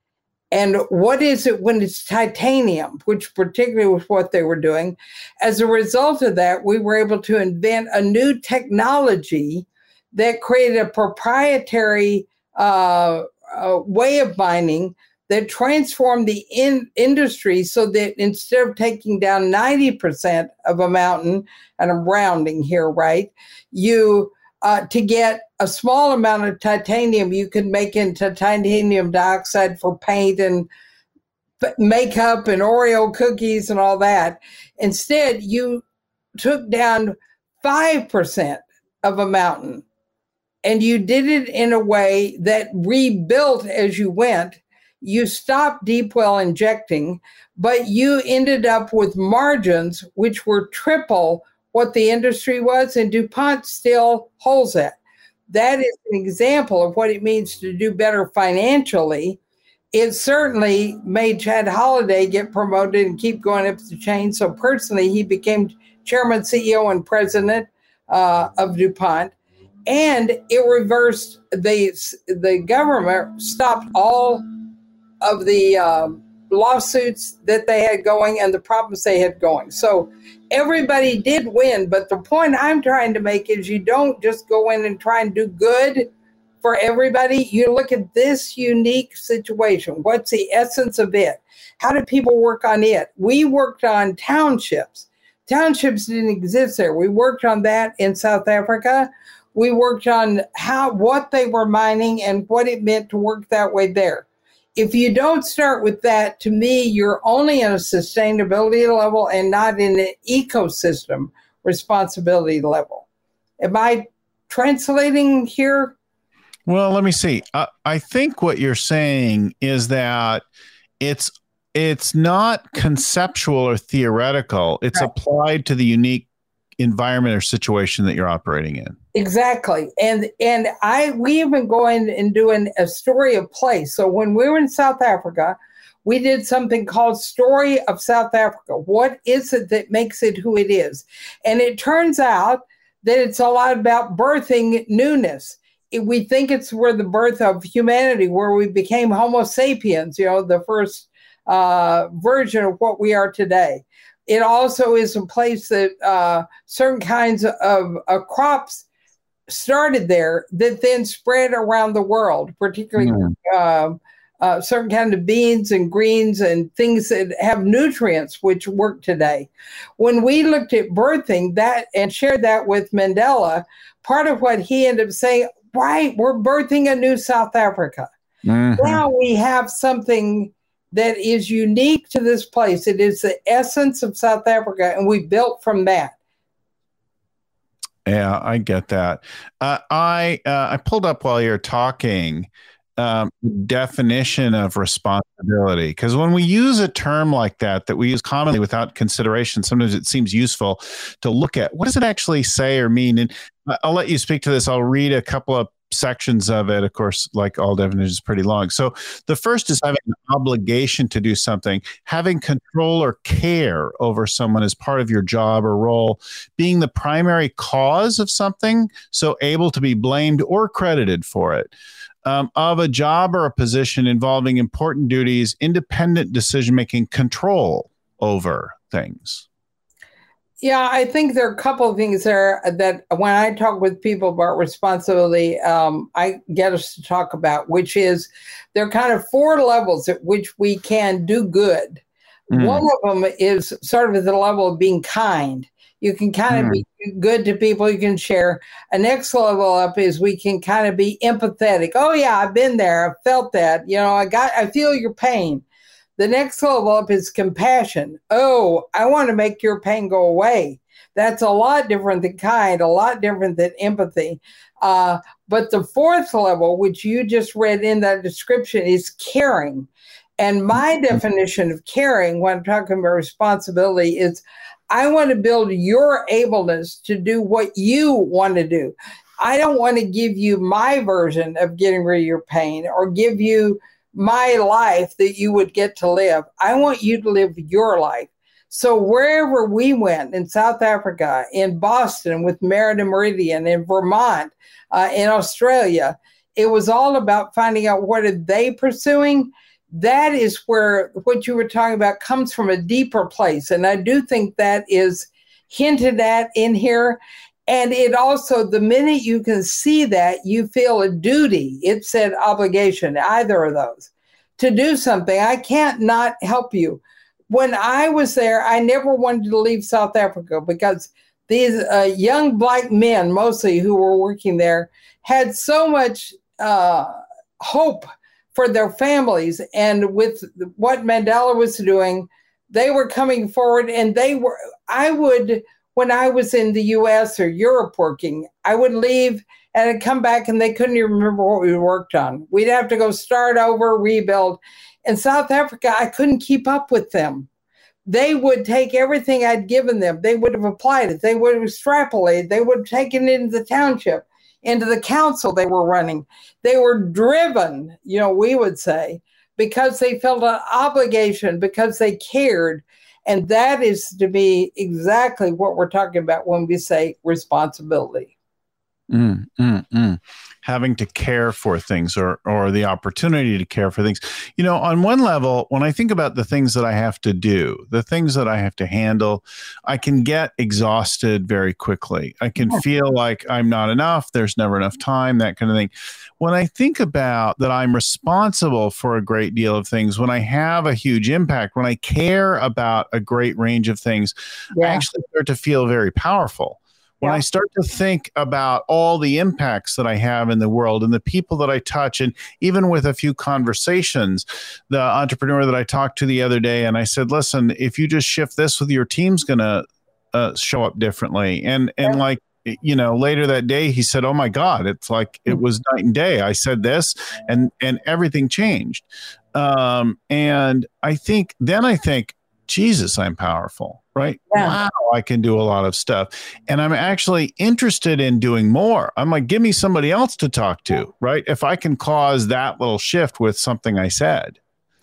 And what is it when it's titanium, which particularly was what they were doing. As a result of that, we were able to invent a new technology that created a proprietary uh, uh, way of mining that transformed the in- industry so that instead of taking down ninety percent of a mountain, and I'm rounding here, right, you, uh, to get a small amount of titanium, you could make into titanium dioxide for paint and makeup and Oreo cookies and all that. Instead, you took down five percent of a mountain, and you did it in a way that rebuilt as you went. You stopped deep well injecting, but you ended up with margins which were triple what the industry was, and DuPont still holds that. That is an example of what it means to do better financially. It certainly made Chad Holliday get promoted and keep going up the chain. So personally, he became chairman, C E O, and president uh, of DuPont. And it reversed, the, the government stopped all of the um, lawsuits that they had going and the problems they had going. So everybody did win. But the point I'm trying to make is you don't just go in and try and do good for everybody. You look at this unique situation. What's the essence of it? How do people work on it? We worked on townships. Townships didn't exist there. We worked on that in South Africa. We worked on how, what they were mining and what it meant to work that way there. If you don't start with that, to me, you're only on a sustainability level and not in an ecosystem responsibility level. Am I translating here? Well, let me see. I, I think what you're saying is that it's it's not conceptual or theoretical. It's Right. applied to the unique environment or situation that you're operating in. Exactly. And and I we have been going and doing a story of place. So when we were in South Africa, we did something called Story of South Africa. What is it that makes it who it is? And it turns out that it's a lot about birthing newness. It, we think it's where the birth of humanity, where we became Homo sapiens, you know, the first uh, version of what we are today. It also is a place that uh, certain kinds of uh, crops started there that then spread around the world, particularly mm. uh, uh, certain kind of beans and greens and things that have nutrients which work today. When we looked at birthing that and shared that with Mandela, part of what he ended up saying, right, we're birthing a new South Africa. Mm-hmm. Now we have something that is unique to this place. It is the essence of South Africa, and we built from that. Yeah, I get that. Uh, I uh, I pulled up while you're talking um, definition of responsibility, because when we use a term like that, that we use commonly without consideration, sometimes it seems useful to look at what does it actually say or mean. And I'll let you speak to this. I'll read a couple of sections of it. Of course, like all definitions, pretty long. So the first is having an obligation to do something, having control or care over someone as part of your job or role, being the primary cause of something, so able to be blamed or credited for it, um, of a job or a position involving important duties, independent decision-making, control over things. Yeah, I think there are a couple of things there that when I talk with people about responsibility, um, I get us to talk about, which is there are kind of four levels at which we can do good. Mm. One of them is sort of at the level of being kind. You can kind mm. of be good to people, you can share. A next level up is we can kind of be empathetic. Oh yeah, I've been there, I've felt that. You know, I got, I feel your pain. The next level up is compassion. Oh, I want to make your pain go away. That's a lot different than kind, a lot different than empathy. Uh, but the fourth level, which you just read in that description, is caring. And my definition of caring, when I'm talking about responsibility, is I want to build your ableness to do what you want to do. I don't want to give you my version of getting rid of your pain or give you my life that you would get to live. I want you to live your life. So wherever we went, in South Africa, in Boston with Merida Meridian, in Vermont, uh, in Australia, it was all about finding out what are they pursuing. That is where what you were talking about comes from a deeper place. And I do think that is hinted at in here. And it also, the minute you can see that, you feel a duty. It said obligation, either of those, to do something. I can't not help you. When I was there, I never wanted to leave South Africa because these uh, young Black men, mostly who were working there, had so much uh, hope for their families. And with what Mandela was doing, they were coming forward and they were, I would... When I was in the U S or Europe working, I would leave and I'd come back and they couldn't even remember what we worked on. We'd have to go start over, rebuild. In South Africa, I couldn't keep up with them. They would take everything I'd given them. They would have applied it. They would have extrapolated. They would have taken it into the township, into the council they were running. They were driven, you know, we would say, because they felt an obligation, because they cared. And that is to be exactly what we're talking about when we say responsibility. Mm, mm, mm. Having to care for things or or the opportunity to care for things. You know, on one level, when I think about the things that I have to do, the things that I have to handle, I can get exhausted very quickly. I can feel like I'm not enough. There's never enough time, that kind of thing. When I think about that I'm responsible for a great deal of things, when I have a huge impact, when I care about a great range of things, yeah. I actually start to feel very powerful. When yeah. I start to think about all the impacts that I have in the world and the people that I touch, and even with a few conversations, the entrepreneur that I talked to the other day, and I said, listen, if you just shift this with your team's going to uh, show up differently. And, and yeah. like, you know, later that day, he said, oh my God, it's like it was night and day. I said this and, and everything changed. Um, and I think, then I think, Jesus, I'm powerful, right? Yeah. Wow, I can do a lot of stuff. And I'm actually interested in doing more. I'm like, give me somebody else to talk to, right? If I can cause that little shift with something I said.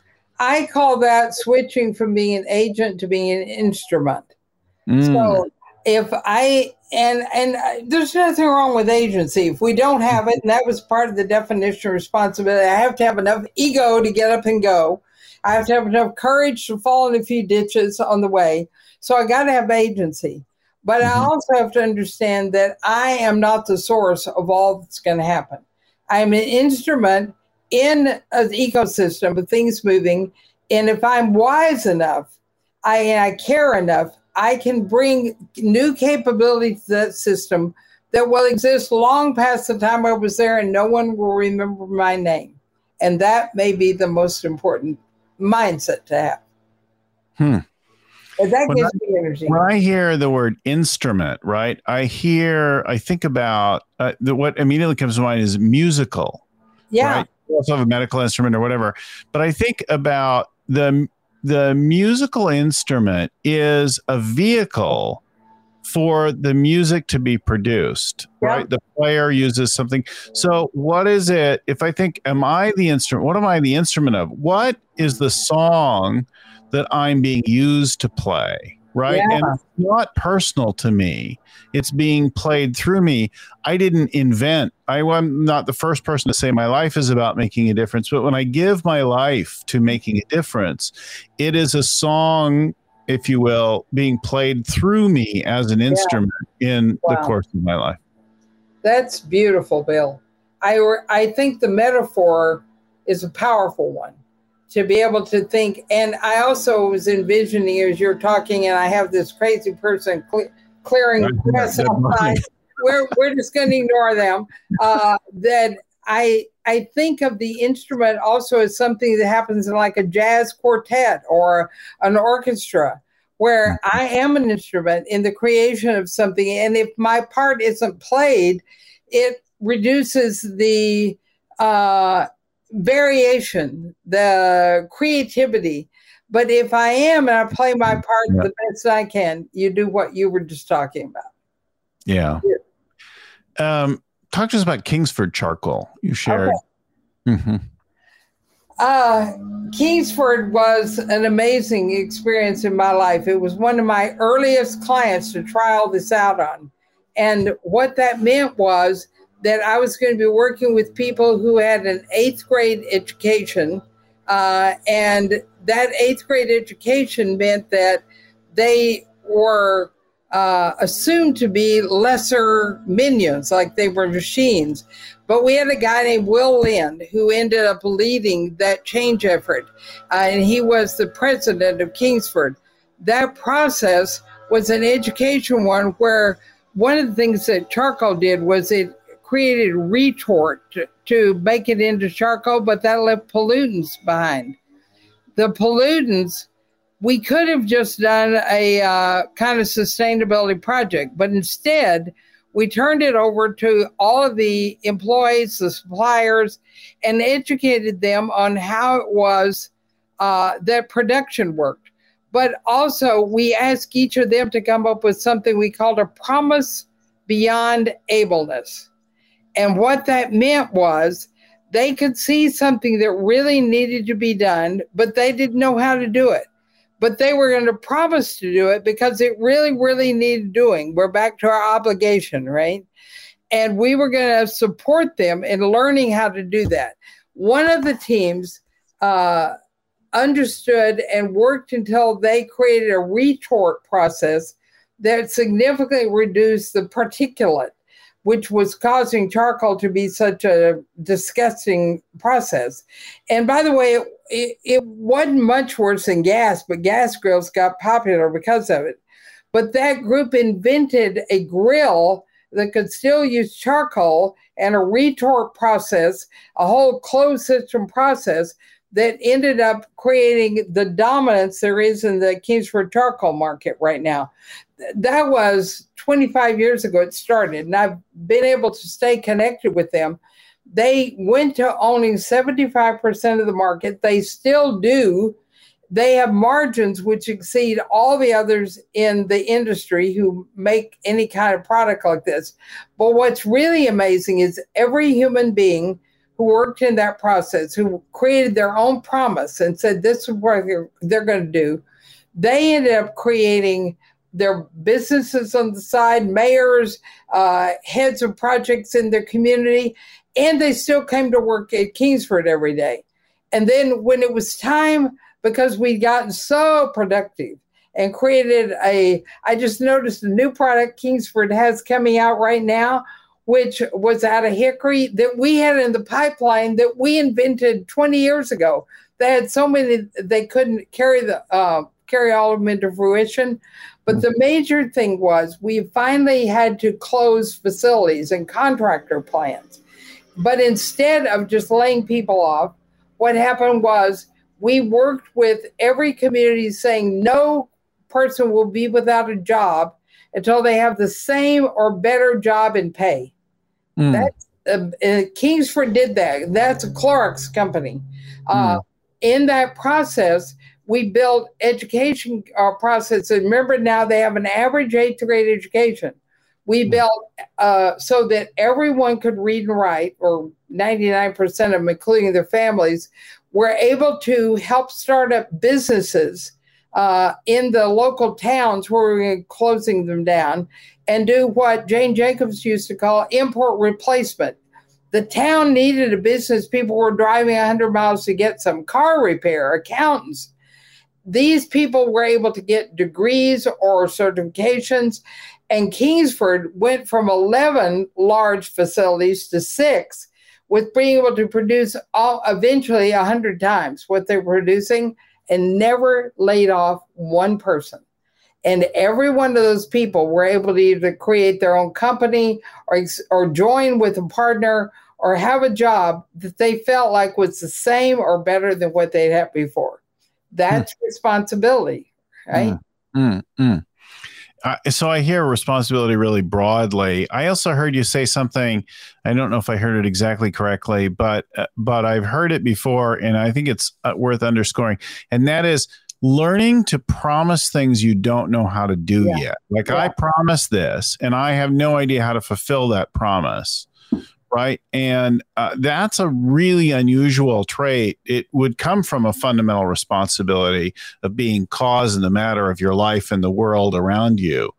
I call that switching from being an agent to being an instrument. Mm. So if I, and, and there's nothing wrong with agency. If we don't have it, and that was part of the definition of responsibility, I have to have enough ego to get up and go. I have to have enough courage to fall in a few ditches on the way. So I got to have agency. But mm-hmm. I also have to understand that I am not the source of all that's going to happen. I'm an instrument in an ecosystem of things moving. And if I'm wise enough, I, and I care enough, I can bring new capabilities to that system that will exist long past the time I was there, and no one will remember my name. And that may be the most important mindset to have. Hmm. And that when gives I, me energy. When I hear the word instrument, right, I hear, I think about uh, the, what immediately comes to mind is musical. Yeah. Right? You also have a medical instrument or whatever. But I think about the the musical instrument is a vehicle for the music to be produced, yeah. right? The player uses something. So what is it, if I think, am I the instrument? What am I the instrument of? What is the song that I'm being used to play, right? Yeah. And it's not personal to me. It's being played through me. I didn't invent, I, I'm not the first person to say my life is about making a difference, but when I give my life to making a difference, it is a song, if you will, being played through me as an instrument yeah. in wow. the course of my life. That's beautiful, Bill. I, I think the metaphor is a powerful one to be able to think. And I also was envisioning as you're talking, and I have this crazy person cle- clearing press outside. We're, we're just going to ignore them. Uh, that I I think of the instrument also as something that happens in like a jazz quartet or an orchestra, where I am an instrument in the creation of something. And if my part isn't played, it reduces the uh, variation, the creativity. But if I am and I play my part yeah. the best I can, you do what you were just talking about. Yeah. yeah. Um, talk to us about Kingsford Charcoal. You shared. Okay. Mm-hmm. Uh, Kingsford was an amazing experience in my life. It was one of my earliest clients to try all this out on. And what that meant was that I was going to be working with people who had an eighth grade education. Uh, and that eighth grade education meant that they were uh, assumed to be lesser minions, like they were machines. But we had a guy named Will Lind who ended up leading that change effort. Uh, and he was the president of Kingsford. That process was an education one where one of the things that charcoal did was it created retort to, to make it into charcoal, but that left pollutants behind. The pollutants, we could have just done a uh, kind of sustainability project, but instead we turned it over to all of the employees, the suppliers, and educated them on how it was uh, that production worked. But also we asked each of them to come up with something we called a promise beyond ableness. And what that meant was they could see something that really needed to be done, but they didn't know how to do it. But they were going to promise to do it because it really, really needed doing. We're back to our obligation, right? And we were going to support them in learning how to do that. One of the teams uh, understood and worked until they created a retort process that significantly reduced the particulate, which was causing charcoal to be such a disgusting process. And by the way, it, it, it wasn't much worse than gas, but gas grills got popular because of it. But that group invented a grill that could still use charcoal and a retort process, a whole closed system process that ended up creating the dominance there is in the Kingsford charcoal market right now. That was twenty-five years ago it started, and I've been able to stay connected with them. They went to owning seventy-five percent of the market. They still do. They have margins which exceed all the others in the industry who make any kind of product like this. But what's really amazing is every human being who worked in that process, who created their own promise and said this is what they're, they're going to do, they ended up creating their businesses on the side, mayors, uh, heads of projects in their community, and they still came to work at Kingsford every day. And then when it was time, because we'd gotten so productive and created a, I just noticed a new product Kingsford has coming out right now, which was out of hickory that we had in the pipeline that we invented twenty years ago. They had so many, they couldn't carry the uh, carry all of them into fruition. But the major thing was we finally had to close facilities and contractor plants. But instead of just laying people off, what happened was we worked with every community saying no person will be without a job until they have the same or better job and pay. Mm. That's, uh, uh, Kingsford did that. That's a Clorox company. Uh, mm. In that process, we built education uh, process. And remember now they have an average eighth grade education. We mm. built uh, so that everyone could read and write, or ninety-nine percent of them, including their families, were able to help start up businesses uh, in the local towns where we were closing them down and do what Jane Jacobs used to call import replacement. The town needed a business. People were driving one hundred miles to get some car repair, accountants. These people were able to get degrees or certifications, and Kingsford went from eleven large facilities to six, with being able to produce all, eventually one hundred times what they were producing, and never laid off one person. And every one of those people were able to either create their own company or, or join with a partner or have a job that they felt like was the same or better than what they'd had before. That's mm. responsibility, right? Mm, mm, mm. Uh, so I hear responsibility really broadly. I also heard you say something, I don't know if I heard it exactly correctly, but uh, but I've heard it before, and I think it's uh, worth underscoring. And that is learning to promise things you don't know how to do yeah. yet. Like yeah. I promised this, and I have no idea how to fulfill that promise. Right. And uh, that's a really unusual trait. It would come from a fundamental responsibility of being cause in the matter of your life and the world around you.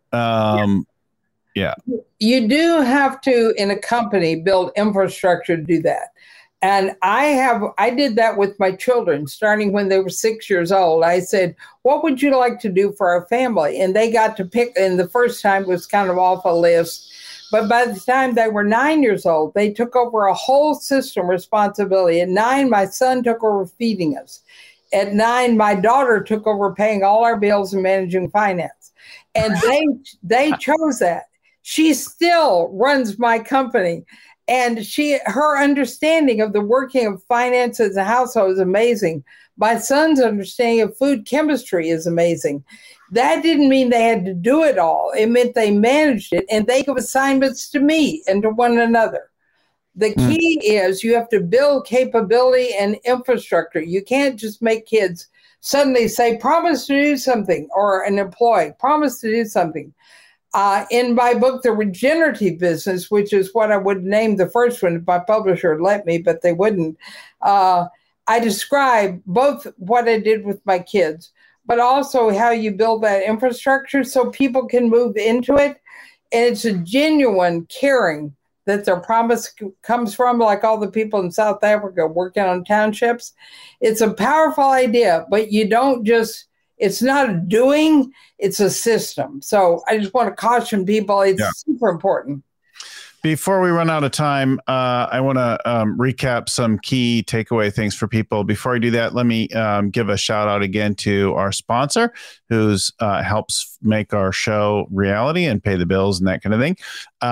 Um, yeah. yeah. You do have to, in a company, build infrastructure to do that. And I have, I did that with my children, starting when they were six years old. I said, what would you like to do for our family? And they got to pick, and the first time was kind of off a list. But by the time they were nine years old, they took over a whole system responsibility. At nine, my son took over feeding us. At nine, my daughter took over paying all our bills and managing finance. And they they chose that. She still runs my company. And she her understanding of the working of finance as a household is amazing. My son's understanding of food chemistry is amazing. That didn't mean they had to do it all. It meant they managed it, and they give assignments to me and to one another. The key mm. is you have to build capability and infrastructure. You can't just make kids suddenly say, promise to do something, or an employee, promise to do something. Uh, in my book, The Regenerative Business, which is what I would name the first one if my publisher would let me, but they wouldn't, uh, I describe both what I did with my kids, but also how you build that infrastructure so people can move into it. And it's a genuine caring that their promise comes from, like all the people in South Africa working on townships. It's a powerful idea, but you don't just, it's not a doing, it's a system. So I just want to caution people, it's yeah. super important. Before we run out of time, uh, I want to um, recap some key takeaway things for people. Before I do that, let me um, give a shout out again to our sponsor, who's uh, helps make our show reality and pay the bills and that kind of thing. Um,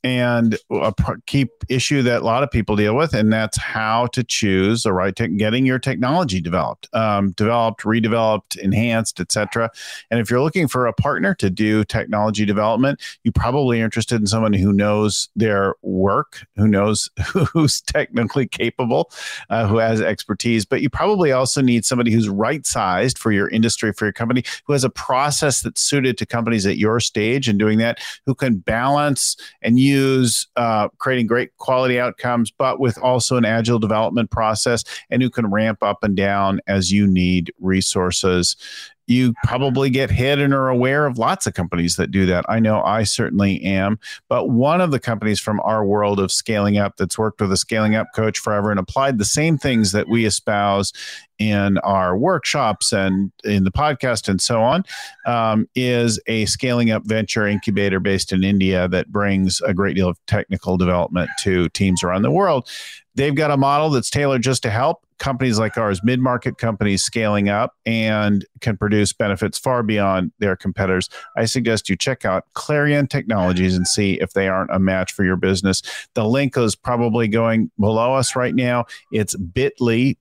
and a key issue that a lot of people deal with, and that's how to choose the right tech, getting your technology developed, um, developed, redeveloped, enhanced, et cetera. And if you're looking for a partner to do technology development, you probably are interested in someone who knows their work, who knows who's technically capable, uh, who has expertise. But you probably also need somebody who's right-sized for your industry, for your company, who has a process that's suited to companies at your stage and doing that, who can balance and use uh, creating great quality outcomes, but with also an agile development process, and who can ramp up and down as you need resources. You probably get hit and are aware of lots of companies that do that. I know I certainly am. But one of the companies from our world of scaling up that's worked with a scaling up coach forever and applied the same things that we espouse in our workshops and in the podcast and so on, um, is a scaling up venture incubator based in India that brings a great deal of technical development to teams around the world. They've got a model that's tailored just to help companies like ours, mid-market companies scaling up, and can produce benefits far beyond their competitors. I suggest you check out Clarion Technologies and see if they aren't a match for your business. The link is probably going below us right now. It's bit.ly,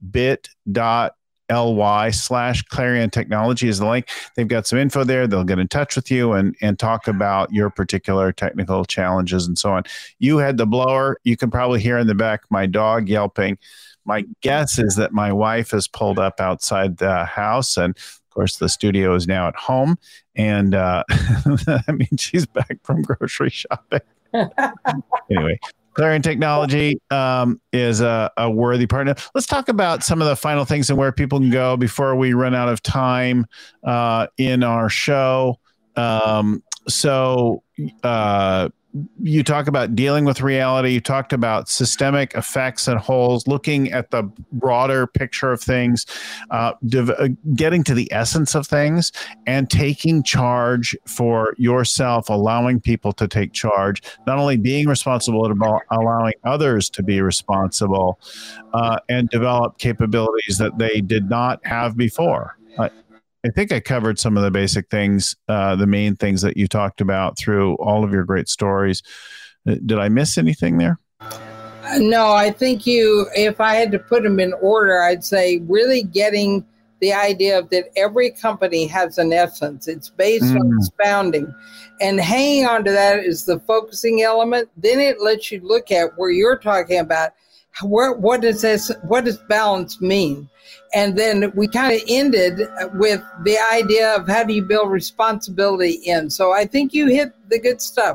bit.ly slash Clarion Technology is the link. They've got some info there. They'll get in touch with you and, and talk about your particular technical challenges and so on. You had the blower. You can probably hear in the back my dog yelping. My guess is that my wife has pulled up outside the house, and of course the studio is now at home, and uh, I mean, she's back from grocery shopping. Anyway, Clarion Technology um, is a, a worthy partner. Let's talk about some of the final things and where people can go before we run out of time uh, in our show. Um, so, uh, you talk about dealing with reality. You talked about systemic effects and holes, looking at the broader picture of things, uh, div- uh, getting to the essence of things, and taking charge for yourself, allowing people to take charge, not only being responsible, but allowing others to be responsible, uh, and develop capabilities that they did not have before. Uh, I think I covered some of the basic things, uh, the main things that you talked about through all of your great stories. Did I miss anything there? No, I think you, if I had to put them in order, I'd say really getting the idea of that every company has an essence. It's based mm. on its founding. And hanging on to that is the focusing element. Then it lets you look at where you're talking about where, what does this, what does balance mean? And then we kind of ended with the idea of how do you build responsibility in. So I think you hit the good stuff.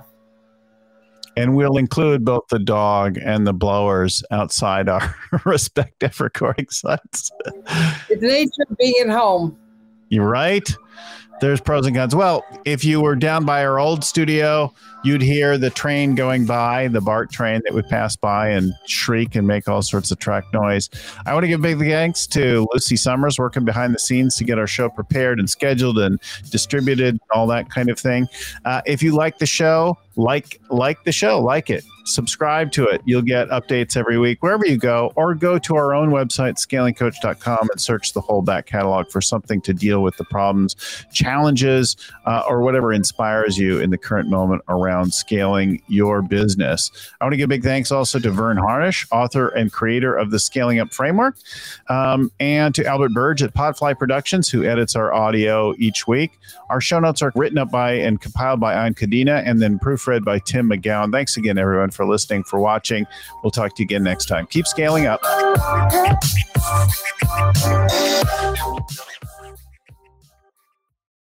And we'll include both the dog and the blowers outside our respective recording sites. It's nature of being at home. You're right. There's pros and cons. Well, if you were down by our old studio, you'd hear the train going by, the BART train that would pass by and shriek and make all sorts of track noise. I want to give big thanks to Lucy Summers, working behind the scenes to get our show prepared and scheduled and distributed, all that kind of thing. Uh, if you like the show, like like the show, like it. Subscribe to it. You'll get updates every week wherever you go, or go to our own website, scaling coach dot com, and search the whole back catalog for something to deal with the problems, challenges, uh, or whatever inspires you in the current moment around scaling your business. I want to give big thanks also to Vern Harnish, author and creator of the Scaling Up Framework, um, and to Albert Burge at Podfly Productions, who edits our audio each week. Our show notes are written up by and compiled by Ayn Kadina and then proofread by Tim McGowan. Thanks again, everyone, for listening, for watching. We'll talk to you again next time. Keep scaling up.